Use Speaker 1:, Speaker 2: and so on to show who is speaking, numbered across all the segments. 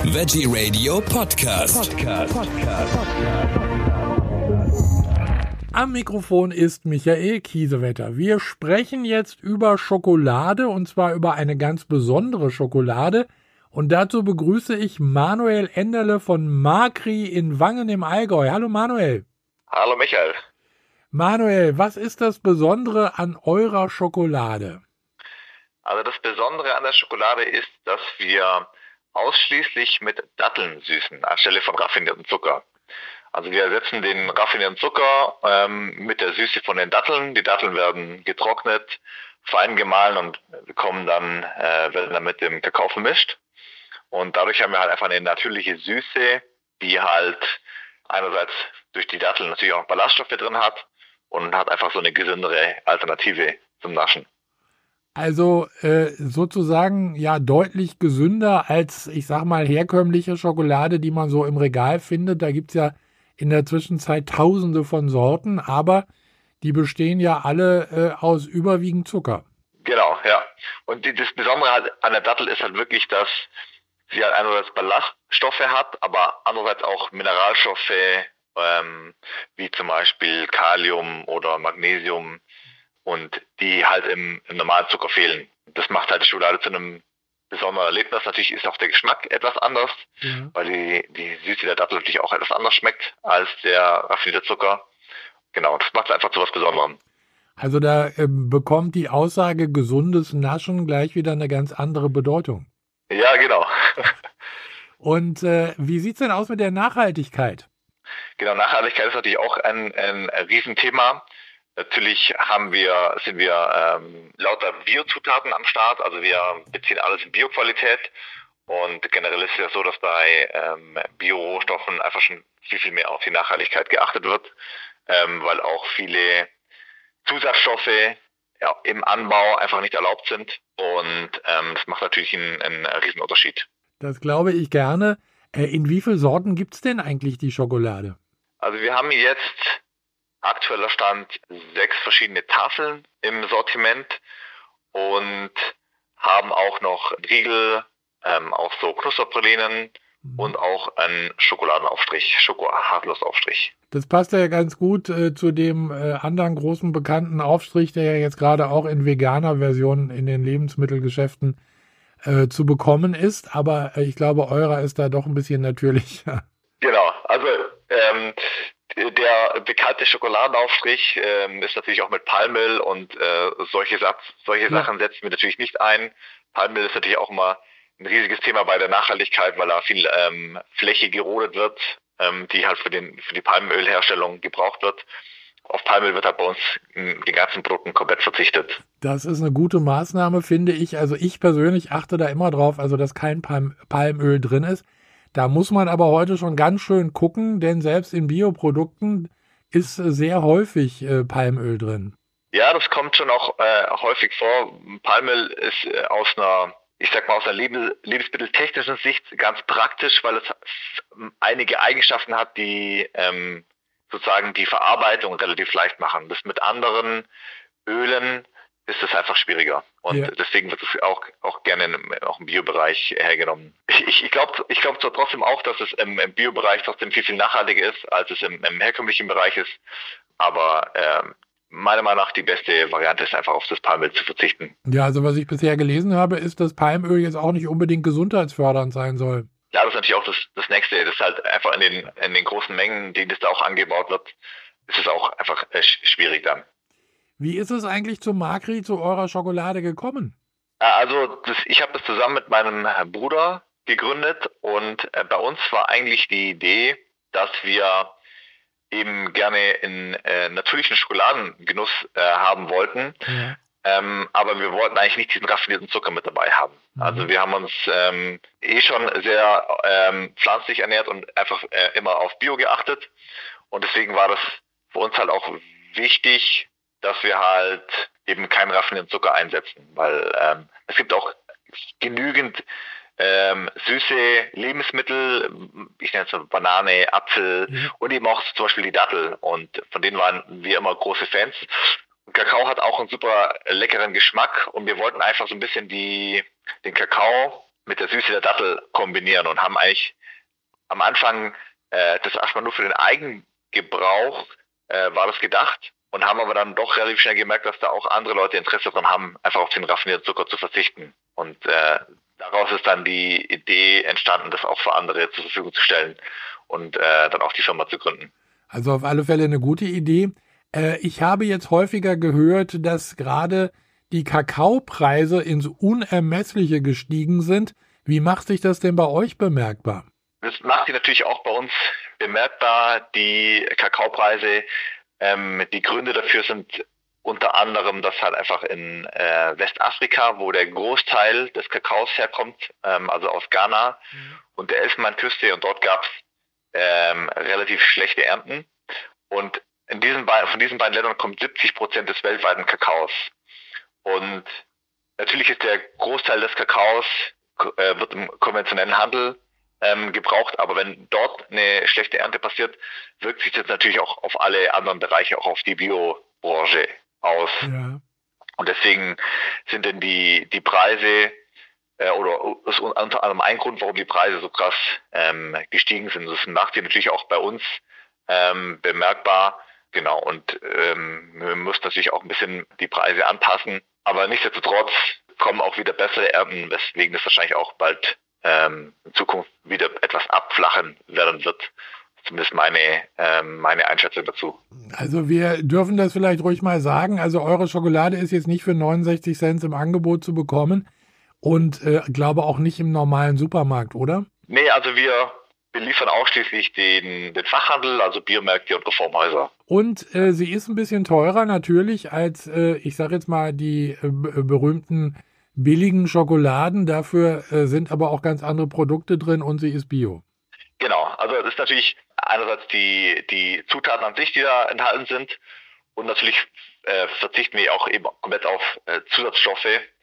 Speaker 1: Veggie Radio Podcast.
Speaker 2: Am Mikrofon ist Michael Kiesewetter. Wir sprechen jetzt über Schokolade, und zwar über eine ganz besondere Schokolade. Und dazu begrüße ich Manuel Enderle von Makri in Wangen im Allgäu. Hallo Manuel.
Speaker 3: Hallo Michael.
Speaker 2: Manuel, was ist das Besondere an eurer Schokolade?
Speaker 3: Also das Besondere an der Schokolade ist, dass wir ausschließlich mit Datteln süßen, anstelle von raffiniertem Zucker. Also wir ersetzen den raffinierten Zucker mit der Süße von den Datteln. Die Datteln werden getrocknet, fein gemahlen und werden dann mit dem Kakao vermischt. Und dadurch haben wir halt einfach eine natürliche Süße, die halt einerseits durch die Datteln natürlich auch Ballaststoffe drin hat und hat einfach so eine gesündere Alternative zum Naschen.
Speaker 2: Also sozusagen ja deutlich gesünder als, ich sag mal, herkömmliche Schokolade, die man so im Regal findet. Da gibt's ja in der Zwischenzeit Tausende von Sorten, aber die bestehen ja alle aus überwiegend Zucker.
Speaker 3: Genau, ja. Und das Besondere halt an der Dattel ist halt wirklich, dass sie halt einerseits Ballaststoffe hat, aber andererseits auch Mineralstoffe, wie zum Beispiel Kalium oder Magnesium, und die halt im normalen Zucker fehlen. Das macht halt die Schokolade zu einem besonderen Erlebnis. Natürlich ist auch der Geschmack etwas anders, weil die Süße der Dattel natürlich auch etwas anders schmeckt als der raffinierte Zucker. Genau, das macht es einfach zu was Besonderem.
Speaker 2: Also da bekommt die Aussage gesundes Naschen gleich wieder eine ganz andere Bedeutung.
Speaker 3: Ja, genau.
Speaker 2: Und wie sieht's denn aus mit der Nachhaltigkeit?
Speaker 3: Genau, Nachhaltigkeit ist natürlich auch ein Riesenthema. Natürlich sind wir lauter Biozutaten am Start, also wir beziehen alles in Bioqualität, und generell ist es ja so, dass bei Bio-Rohstoffen einfach schon viel mehr auf die Nachhaltigkeit geachtet wird, weil auch viele Zusatzstoffe im Anbau einfach nicht erlaubt sind, und das macht natürlich einen riesen Unterschied.
Speaker 2: Das glaube ich gerne. In wie vielen Sorten gibt's denn eigentlich die Schokolade?
Speaker 3: Also wir haben jetzt aktueller Stand 6 verschiedene Tafeln im Sortiment und haben auch noch Riegel, auch so Knusperpralinen und auch einen Schokoladenaufstrich, Schoko-Hartnuss-Aufstrich.
Speaker 2: Das passt ja ganz gut zu dem anderen großen bekannten Aufstrich, der ja jetzt gerade auch in veganer Version in den Lebensmittelgeschäften zu bekommen ist. Aber ich glaube, eurer ist da doch ein bisschen natürlicher.
Speaker 3: Genau, also der bekannte Schokoladenaufstrich ist natürlich auch mit Palmöl, und solche Sachen setzen wir natürlich nicht ein. Palmöl ist natürlich auch immer ein riesiges Thema bei der Nachhaltigkeit, weil da viel Fläche gerodet wird, die halt für die Palmölherstellung gebraucht wird. Auf Palmöl wird halt bei uns in den ganzen Produkten komplett verzichtet.
Speaker 2: Das ist eine gute Maßnahme, finde ich. Also ich persönlich achte da immer drauf, also dass kein Palmöl drin ist. Da muss man aber heute schon ganz schön gucken, denn selbst in Bioprodukten ist sehr häufig Palmöl drin.
Speaker 3: Ja, das kommt schon auch häufig vor. Palmöl ist aus einer lebensmitteltechnischen Sicht ganz praktisch, weil es einige Eigenschaften hat, die sozusagen die Verarbeitung relativ leicht machen. Das mit anderen Ölen ist es einfach schwieriger. Und deswegen wird es auch gerne auch im Biobereich hergenommen. Ich glaube zwar trotzdem auch, dass es im Biobereich trotzdem viel nachhaltiger ist, als es im herkömmlichen Bereich ist. Aber meiner Meinung nach die beste Variante ist einfach auf das Palmöl zu verzichten.
Speaker 2: Ja, also was ich bisher gelesen habe, ist, dass Palmöl jetzt auch nicht unbedingt gesundheitsfördernd sein soll.
Speaker 3: Ja, das ist natürlich auch das Nächste. Das ist halt einfach in den großen Mengen, denen das da auch angebaut wird, ist es auch einfach schwierig dann.
Speaker 2: Wie ist es eigentlich zu Makri, zu eurer Schokolade gekommen?
Speaker 3: Also ich habe das zusammen mit meinem Bruder gegründet, und bei uns war eigentlich die Idee, dass wir eben gerne einen natürlichen Schokoladengenuss haben wollten, aber wir wollten eigentlich nicht diesen raffinierten Zucker mit dabei haben. Also wir haben uns schon sehr pflanzlich ernährt und einfach immer auf Bio geachtet, und deswegen war das für uns halt auch wichtig, dass wir halt eben keinen raffinierten Zucker einsetzen, weil es gibt auch genügend süße Lebensmittel, ich nenne es so Banane, Apfel und eben auch zum Beispiel die Dattel, und von denen waren wir immer große Fans. Und Kakao hat auch einen super leckeren Geschmack, und wir wollten einfach so ein bisschen den Kakao mit der Süße der Dattel kombinieren und haben eigentlich am Anfang das erstmal nur für den Eigengebrauch war das gedacht und haben aber dann doch relativ schnell gemerkt, dass da auch andere Leute Interesse daran haben, einfach auf den raffinierten Zucker zu verzichten. Und daraus ist dann die Idee entstanden, das auch für andere zur Verfügung zu stellen und dann auch die Firma zu gründen.
Speaker 2: Also auf alle Fälle eine gute Idee. Ich habe jetzt häufiger gehört, dass gerade die Kakaopreise ins Unermessliche gestiegen sind. Wie macht sich das denn bei euch bemerkbar?
Speaker 3: Das macht sich natürlich auch bei uns bemerkbar, die Kakaopreise. Die Gründe dafür sind unter anderem, dass halt einfach in Westafrika, wo der Großteil des Kakaos herkommt, also aus Ghana und der Elfenbeinküste, und dort gab es relativ schlechte Ernten. Und von diesen beiden Ländern kommt 70% des weltweiten Kakaos. Und natürlich ist der Großteil des Kakaos wird im konventionellen Handel gebraucht, aber wenn dort eine schlechte Ernte passiert, wirkt sich das natürlich auch auf alle anderen Bereiche, auch auf die Biobranche aus. Ja. Und deswegen sind denn die Preise oder ist unter anderem ein Grund, warum die Preise so krass gestiegen sind. Das macht sich natürlich auch bei uns bemerkbar. Genau, und wir müssen natürlich auch ein bisschen die Preise anpassen. Aber nichtsdestotrotz kommen auch wieder bessere Ernten, weswegen das wahrscheinlich auch bald in Zukunft wieder etwas abflachen werden wird. Zumindest meine Einschätzung dazu.
Speaker 2: Also wir dürfen das vielleicht ruhig mal sagen. Also eure Schokolade ist jetzt nicht für 69 Cent im Angebot zu bekommen und glaube auch nicht im normalen Supermarkt, oder?
Speaker 3: Nee, also wir beliefern ausschließlich den Fachhandel, also Biomärkte und Reformhäuser.
Speaker 2: Und sie ist ein bisschen teurer natürlich als, ich sage jetzt mal, die berühmten billigen Schokoladen. Dafür sind aber auch ganz andere Produkte drin und sie ist bio.
Speaker 3: Genau, also das ist natürlich einerseits die Zutaten an sich, die da enthalten sind, und natürlich verzichten wir auch eben komplett auf Zusatzstoffe,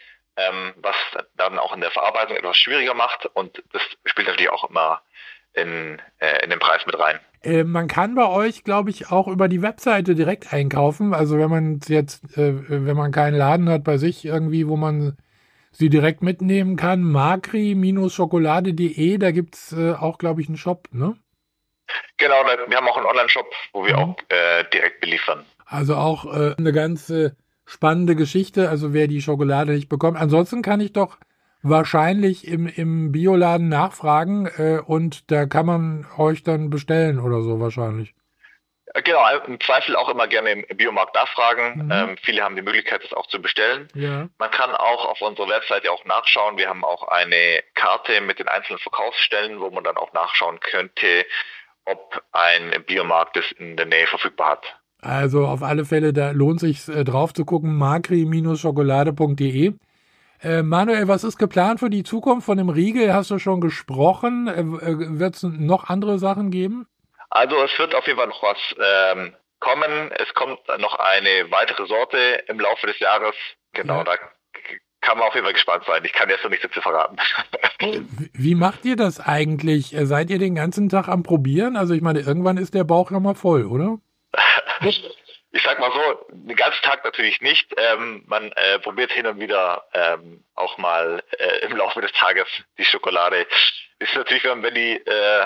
Speaker 3: was dann auch in der Verarbeitung etwas schwieriger macht, und das spielt natürlich auch immer in den Preis mit rein.
Speaker 2: Man kann bei euch, glaube ich, auch über die Webseite direkt einkaufen. Also wenn man jetzt, wenn man keinen Laden hat bei sich irgendwie, wo man sie direkt mitnehmen kann, makri-schokolade.de, da gibt es auch, glaube ich, einen Shop, ne?
Speaker 3: Genau, wir haben auch einen Online-Shop, wo wir auch direkt beliefern.
Speaker 2: Also auch eine ganz spannende Geschichte, also wer die Schokolade nicht bekommt. Ansonsten kann ich doch wahrscheinlich im Bioladen nachfragen und da kann man euch dann bestellen oder so wahrscheinlich.
Speaker 3: Genau, im Zweifel auch immer gerne im Biomarkt nachfragen. Viele haben die Möglichkeit, das auch zu bestellen. Ja. Man kann auch auf unserer Webseite auch nachschauen. Wir haben auch eine Karte mit den einzelnen Verkaufsstellen, wo man dann auch nachschauen könnte, ob ein Biomarkt es in der Nähe verfügbar hat.
Speaker 2: Also auf alle Fälle, da lohnt sich drauf zu gucken, makri-schokolade.de. Manuel, was ist geplant für die Zukunft von dem Riegel? Hast du schon gesprochen? Wird es noch andere Sachen geben?
Speaker 3: Also es wird auf jeden Fall noch was kommen. Es kommt noch eine weitere Sorte im Laufe des Jahres. Genau, ja. Da kann man auf jeden Fall gespannt sein. Ich kann jetzt noch nichts dazu verraten.
Speaker 2: Wie macht ihr das eigentlich? Seid ihr den ganzen Tag am Probieren? Also ich meine, irgendwann ist der Bauch ja mal voll, oder?
Speaker 3: Ich sag mal so, den ganzen Tag natürlich nicht. Man probiert hin und wieder auch mal im Laufe des Tages die Schokolade. Ist natürlich, wenn die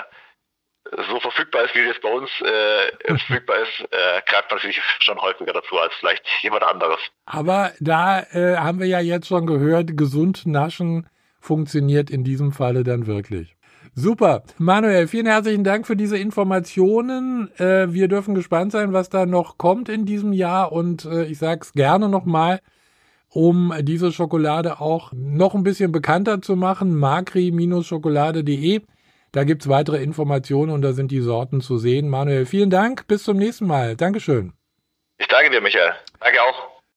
Speaker 3: so verfügbar ist, wie es bei uns verfügbar ist, greift man natürlich schon häufiger dazu als vielleicht jemand anderes.
Speaker 2: Aber da haben wir ja jetzt schon gehört, gesund naschen funktioniert in diesem Falle dann wirklich. Super. Manuel, vielen herzlichen Dank für diese Informationen. Wir dürfen gespannt sein, was da noch kommt in diesem Jahr, und ich sage es gerne nochmal, um diese Schokolade auch noch ein bisschen bekannter zu machen, makri-schokolade.de. Da gibt's weitere Informationen und da sind die Sorten zu sehen. Manuel, vielen Dank. Bis zum nächsten Mal. Dankeschön.
Speaker 3: Ich danke dir, Michael. Danke auch.